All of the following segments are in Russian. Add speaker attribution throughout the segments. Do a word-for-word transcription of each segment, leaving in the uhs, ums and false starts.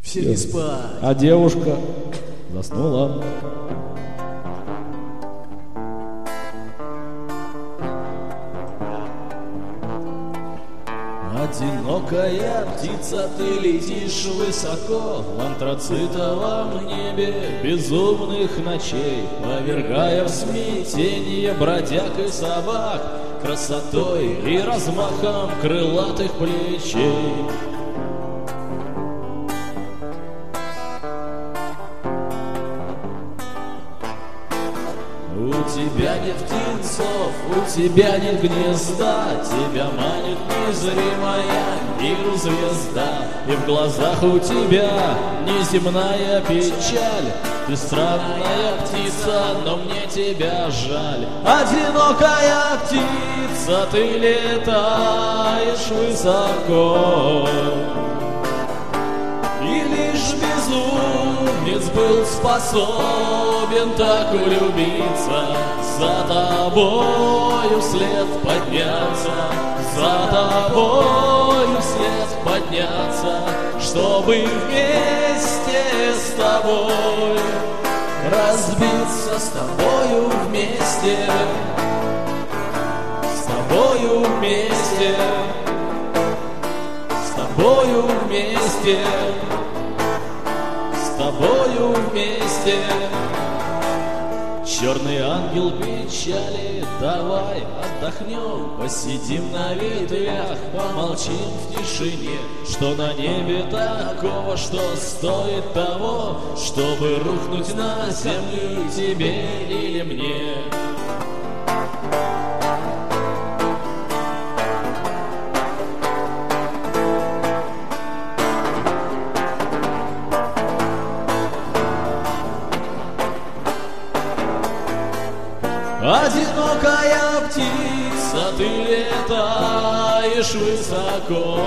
Speaker 1: Все не спать.
Speaker 2: А девушка заснула.
Speaker 1: Одинокая птица, ты летишь высоко в антрацитовом небе безумных ночей, повергая в смятение бродяг и собак красотой и размахом крылатых плечей. У тебя нет птенцов, у тебя нет гнезда, тебя манит незримая миру звезда, и в глазах у тебя неземная печаль. Ты странная птица, но мне тебя жаль. Одинокая птица, ты летаешь высоко, и лишь безумец был способен так влюбиться, за тобою вслед подняться, за тобою вслед подняться, чтобы вместе с тобой разбиться, с тобою вместе, с тобою вместе, с тобою вместе, с тобою вместе. Черный ангел печали, давай отдохнем, посидим на ветвях, помолчим в тишине, что на небе такого, что стоит того, чтобы рухнуть на землю тебе или мне. Одинокая птица, ты летаешь высоко,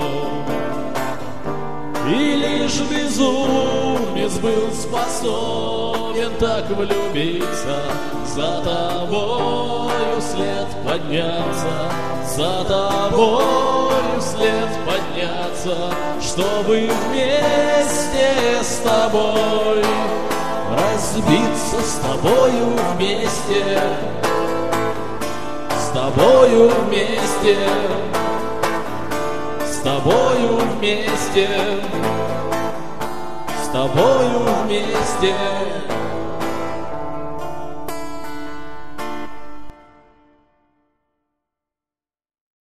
Speaker 1: и лишь безумец был способен так влюбиться, за тобою вслед подняться, за тобою вслед подняться, чтобы вместе с тобой разбиться, с тобою вместе, с тобою вместе, с тобою вместе, с тобою вместе.